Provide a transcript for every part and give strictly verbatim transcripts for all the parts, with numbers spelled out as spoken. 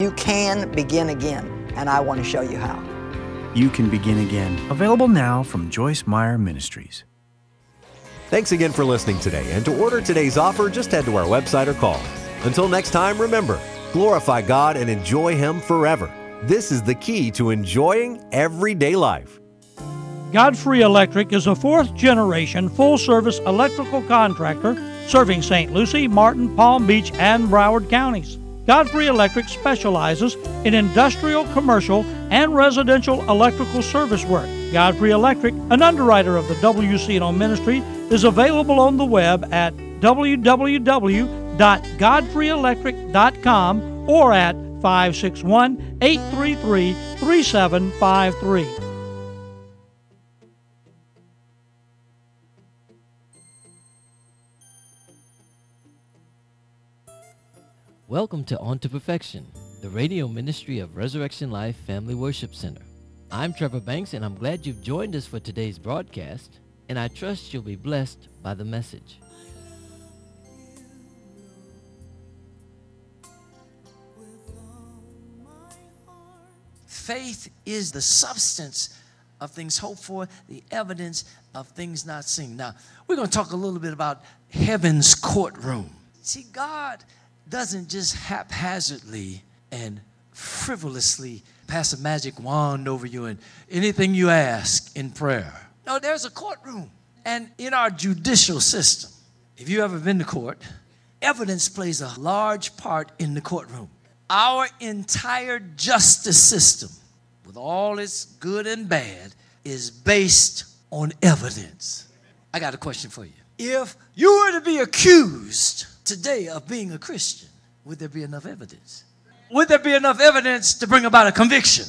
You can begin again, and I want to show you how. You Can Begin Again, available now from Joyce Meyer Ministries. Thanks again for listening today, and to order today's offer, just head to our website or call. Until next time, remember, glorify God and enjoy Him forever. This is the key to enjoying everyday life. Godfrey Electric is a fourth-generation full-service electrical contractor serving Saint Lucie, Martin, Palm Beach, and Broward counties. Godfrey Electric specializes in industrial, commercial, and residential electrical service work. Godfrey Electric, an underwriter of the W C N O ministry, is available on the web at w w w dot godfrey electric dot com or at five six one, eight three three, three seven five three. Welcome to On to Perfection, the radio ministry of Resurrection Life Family Worship Center. I'm Trevor Banks, and I'm glad you've joined us for today's broadcast, and I trust you'll be blessed by the message. Faith is the substance of things hoped for, the evidence of things not seen. Now, we're going to talk a little bit about heaven's courtroom. See, God doesn't just haphazardly and frivolously pass a magic wand over you and anything you ask in prayer. No, there's a courtroom. And in our judicial system, if you've ever been to court, evidence plays a large part in the courtroom. Our entire justice system, with all its good and bad, is based on evidence. I got a question for you. If you were to be accused today of being a Christian, would there be enough evidence? Would there be enough evidence to bring about a conviction?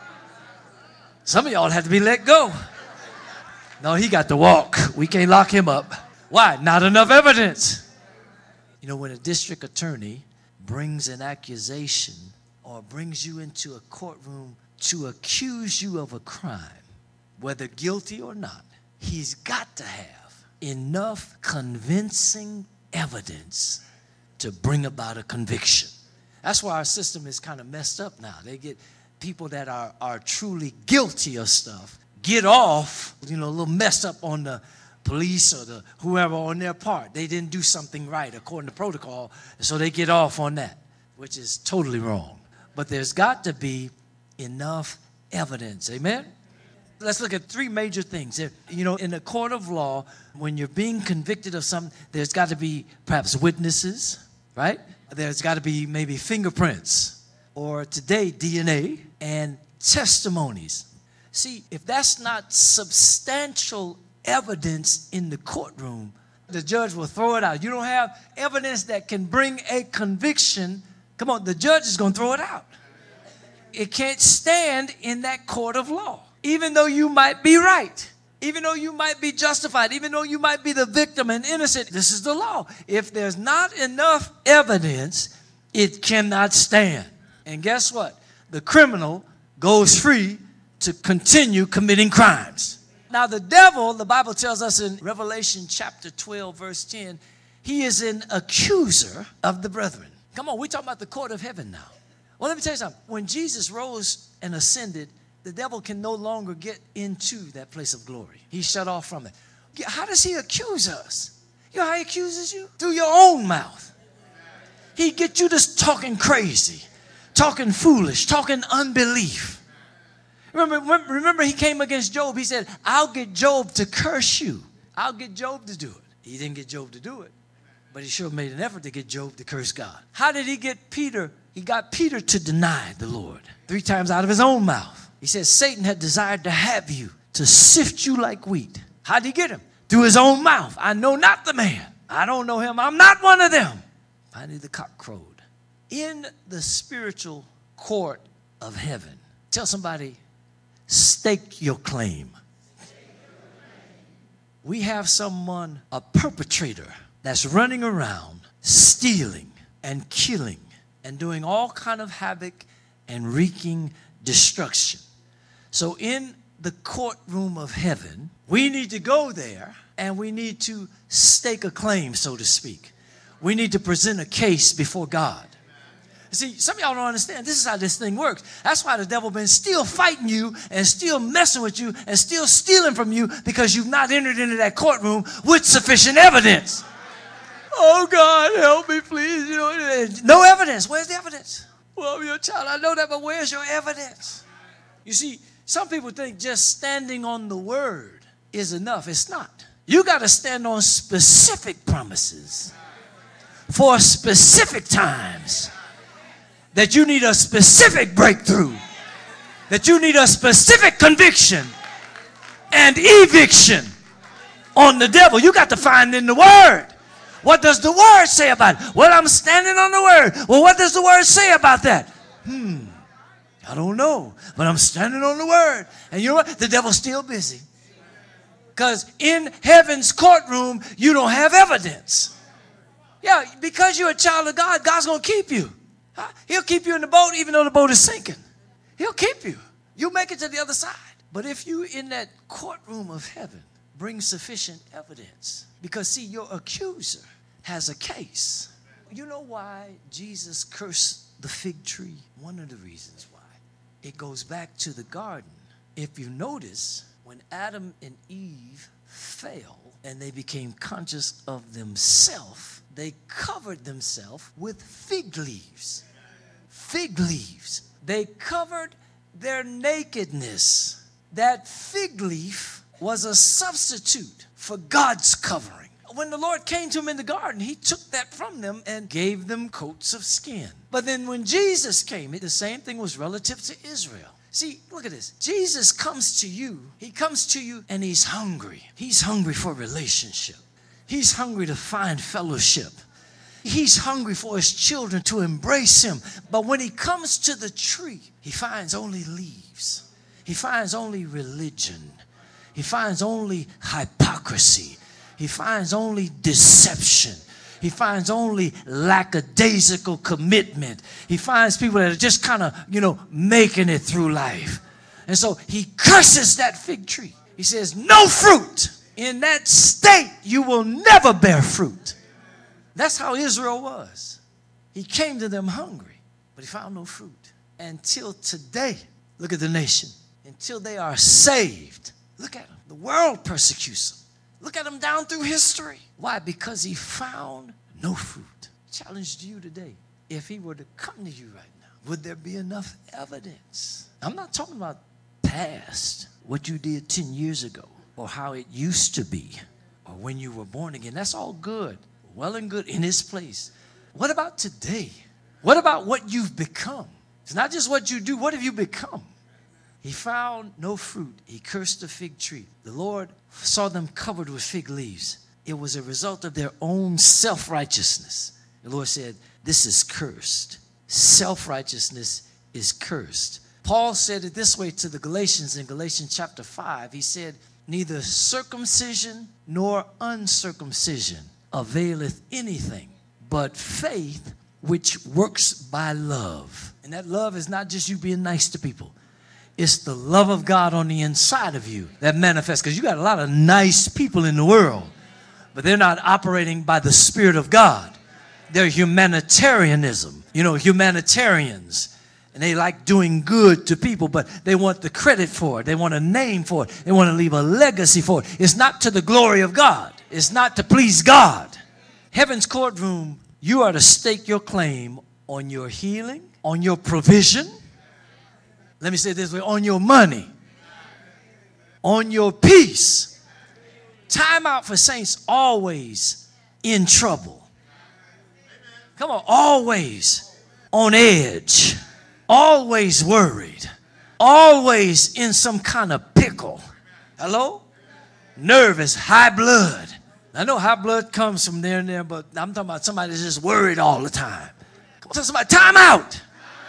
Some of y'all have to be let go. No, he got to walk. We can't lock him up. Why? Not enough evidence. You know, when a district attorney brings an accusation or brings you into a courtroom to accuse you of a crime, whether guilty or not, he's got to have enough convincing evidence to bring about a conviction. That's why our system is kind of messed up now. They get people that are, are truly guilty of stuff, get off, you know, a little messed up on the police or the whoever on their part. They didn't do something right according to protocol, so they get off on that, which is totally wrong. But there's got to be enough evidence. Amen? Let's look at three major things. You know, in a court of law, when you're being convicted of something, there's got to be perhaps witnesses, right? There's got to be maybe fingerprints, or today, D N A, and testimonies. See, if that's not substantial evidence in the courtroom, the judge will throw it out. You don't have evidence that can bring a conviction. Come on, the judge is going to throw it out. It can't stand in that court of law. Even though you might be right, even though you might be justified, even though you might be the victim and innocent, this is the law. If there's not enough evidence, it cannot stand. And guess what? The criminal goes free to continue committing crimes. Now, the devil, the Bible tells us in Revelation chapter twelve, verse ten, he is an accuser of the brethren. Come on, we're talking about the court of heaven now. Well, let me tell you something. When Jesus rose and ascended, the devil can no longer get into that place of glory. He's shut off from it. How does he accuse us? You know how he accuses you? Through your own mouth. He gets you just talking crazy, talking foolish, talking unbelief. Remember, remember, he came against Job. He said, I'll get Job to curse you. I'll get Job to do it. He didn't get Job to do it, but he sure made an effort to get Job to curse God. How did he get Peter? He got Peter to deny the Lord three times out of his own mouth. He says, Satan had desired to have you, to sift you like wheat. How did he get him? Through his own mouth. I know not the man. I don't know him. I'm not one of them. Finally, the cock crowed. In the spiritual court of heaven, tell somebody, stake your claim. We have someone, a perpetrator, that's running around stealing and killing and doing all kind of havoc and wreaking destruction. So in the courtroom of heaven, we need to go there and we need to stake a claim, so to speak. We need to present a case before God. See, some of y'all don't understand. This is how this thing works. That's why the devil been still fighting you and still messing with you and still stealing from you, because you've not entered into that courtroom with sufficient evidence. Oh, God, help me, please. You know, no evidence. Where's the evidence? Well, I'm your child. I know that, but where's your evidence? You see, some people think just standing on the word is enough. It's not. You got to stand on specific promises for specific times. That you need a specific breakthrough, that you need a specific conviction and eviction on the devil. You got to find in the Word. What does the Word say about it? Well, I'm standing on the Word. Well, what does the Word say about that? Hmm, I don't know, but I'm standing on the Word. And you know what? The devil's still busy. Because in heaven's courtroom, you don't have evidence. Yeah, because you're a child of God, God's going to keep you. He'll keep you in the boat even though the boat is sinking. He'll keep you. You'll make it to the other side. But if you in that courtroom of heaven bring sufficient evidence, because see, your accuser has a case. You know why Jesus cursed the fig tree? One of the reasons why. It goes back to the garden. If you notice, when Adam and Eve fell and they became conscious of themselves, they covered themselves with fig leaves. Fig leaves. They covered their nakedness. That fig leaf was a substitute for God's covering. When the Lord came to them in the garden, he took that from them and gave them coats of skin. But then when Jesus came, the same thing was relative to Israel. See, look at this. Jesus comes to you. He comes to you and he's hungry. He's hungry for relationship. He's hungry to find fellowship. He's hungry for his children to embrace him. But when he comes to the tree, he finds only leaves. He finds only religion. He finds only hypocrisy. He finds only deception. He finds only lackadaisical commitment. He finds people that are just kind of, you know, making it through life. And so he curses that fig tree. He says, no fruit. In that state, you will never bear fruit. That's how Israel was. He came to them hungry, but he found no fruit. Until today, look at the nation. Until they are saved. Look at them. The world persecutes them. Look at them down through history. Why? Because he found no fruit. Challenge to you today. If he were to come to you right now, would there be enough evidence? I'm not talking about past, what you did ten years ago, or how it used to be, or when you were born again. That's all good. Well and good in his place. What about today? What about what you've become? It's not just what you do. What have you become? He found no fruit. He cursed the fig tree. The Lord saw them covered with fig leaves. It was a result of their own self-righteousness. The Lord said, this is cursed. Self-righteousness is cursed. Paul said it this way to the Galatians in Galatians chapter five. He said, neither circumcision nor uncircumcision availeth anything, but faith which works by love. And that love is not just you being nice to people. It's the love of God on the inside of you that manifests. Because you got a lot of nice people in the world, but they're not operating by the Spirit of God. They're humanitarianism. You know, humanitarians. And they like doing good to people, but they want the credit for it. They want a name for it. They want to leave a legacy for it. It's not to the glory of God. It's not to please God. Heaven's courtroom, you are to stake your claim on your healing, on your provision. Let me say it this way, on your money, on your peace. Time out for saints always in trouble. Come on, always on edge, always worried, always in some kind of pickle. Hello? Nervous, high blood. I know high blood comes from there and there, but I'm talking about somebody that's just worried all the time. Come on, tell somebody, time out.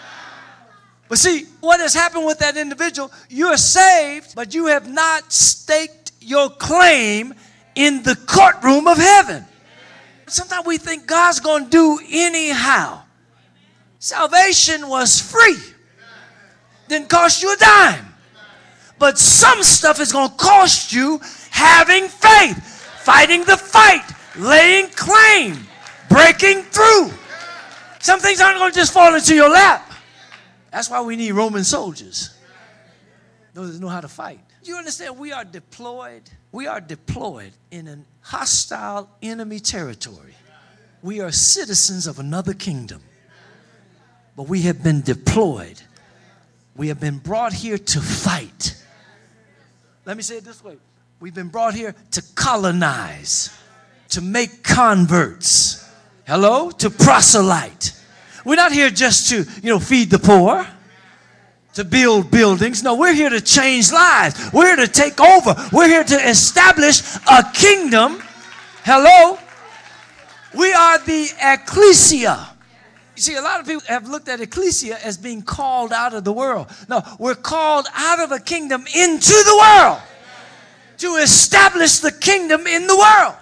But see, what has happened with that individual, you're saved, but you have not staked your claim in the courtroom of heaven. Sometimes we think God's going to do anyhow. Salvation was free. Didn't cost you a dime. But some stuff is going to cost you having faith, fighting the fight, laying claim, breaking through. Some things aren't going to just fall into your lap. That's why we need Roman soldiers. Those that know how to fight. You understand? We are deployed. We are deployed in a hostile enemy territory. We are citizens of another kingdom. But we have been deployed. We have been brought here to fight. Let me say it this way. We've been brought here to colonize, to make converts. Hello? To proselyte. We're not here just to, you know, feed the poor, to build buildings. No, we're here to change lives. We're here to take over. We're here to establish a kingdom. Hello? We are the ecclesia. You see, a lot of people have looked at ecclesia as being called out of the world. No, we're called out of a kingdom into the world to establish the kingdom in the world.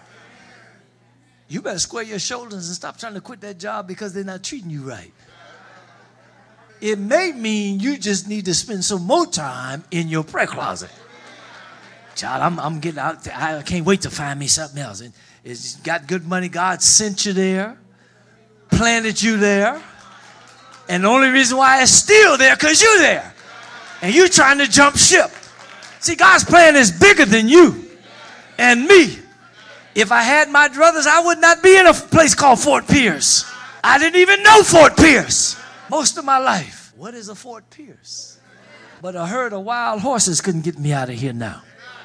You better square your shoulders and stop trying to quit that job because they're not treating you right. It may mean you just need to spend some more time in your prayer closet. Child, I'm, I'm getting out. I can't wait to find me something else. It, it's got good money. God sent you there, planted you there. And the only reason why it's still there because you're there. And you're trying to jump ship. See, God's plan is bigger than you and me. If I had my druthers, I would not be in a place called Fort Pierce. I didn't even know Fort Pierce most of my life. What is a Fort Pierce? But a herd of wild horses couldn't get me out of here now.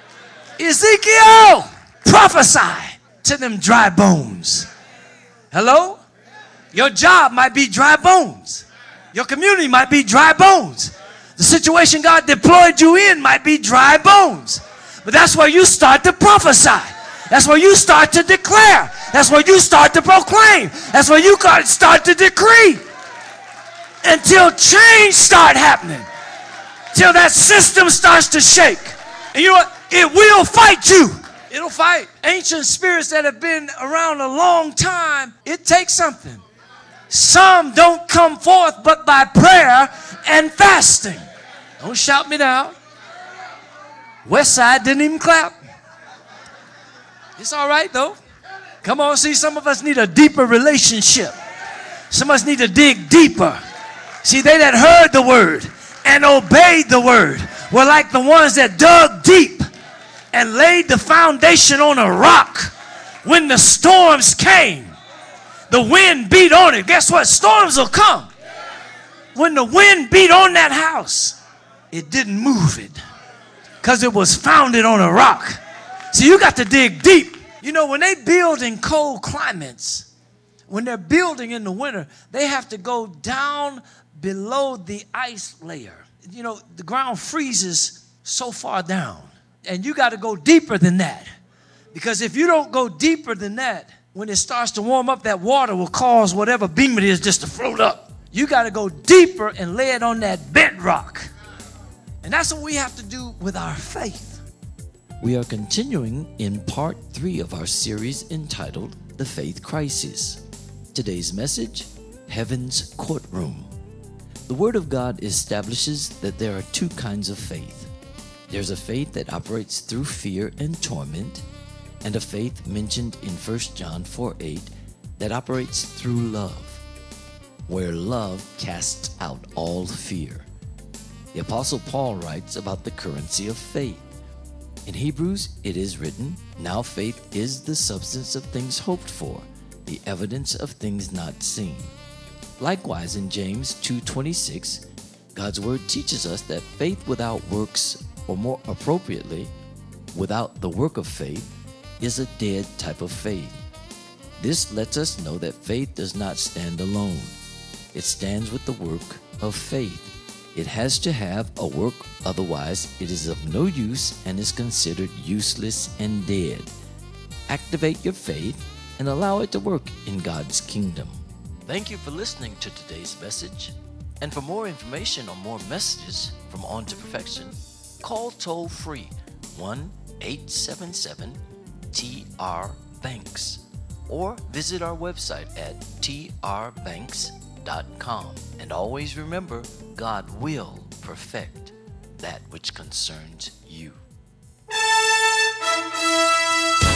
Ezekiel, prophesy to them dry bones. Hello? Your job might be dry bones. Your community might be dry bones. The situation God deployed you in might be dry bones. But that's where you start to prophesy. That's where you start to declare. That's where you start to proclaim. That's where you start to decree. Until change start happening. Till that system starts to shake. And you know what? It will fight you. It'll fight. Ancient spirits that have been around a long time, it takes something. Some don't come forth but by prayer and fasting. Don't shout me down. West Side didn't even clap. It's all right, though. Come on, see, some of us need a deeper relationship. Some of us need to dig deeper. See, they that heard the word and obeyed the word were like the ones that dug deep and laid the foundation on a rock. When the storms came, the wind beat on it. Guess what? Storms will come. When the wind beat on that house, it didn't move it because it was founded on a rock. So you got to dig deep. You know, when they build in cold climates, when they're building in the winter, they have to go down below the ice layer. You know, the ground freezes so far down. And you got to go deeper than that. Because if you don't go deeper than that, when it starts to warm up, that water will cause whatever beam it is just to float up. You got to go deeper and lay it on that bedrock. And that's what we have to do with our faith. We are continuing in part three of our series entitled The Faith Crisis. Today's message, Heaven's Courtroom. The Word of God establishes that there are two kinds of faith. There's a faith that operates through fear and torment, and a faith mentioned in First John four eight that operates through love, where love casts out all fear. The Apostle Paul writes about the currency of faith. In Hebrews, it is written, "Now faith is the substance of things hoped for, the evidence of things not seen." Likewise, in James two twenty-six, God's Word teaches us that faith without works, or more appropriately, without the work of faith, is a dead type of faith. This lets us know that faith does not stand alone. It stands with the work of faith. It has to have a work, otherwise it is of no use and is considered useless and dead. Activate your faith and allow it to work in God's kingdom. Thank you for listening to today's message. And for more information or more messages from On to Perfection, call toll free one eight seven seven T R Banks or visit our website at T R banks dot com. And always remember, God will perfect that which concerns you.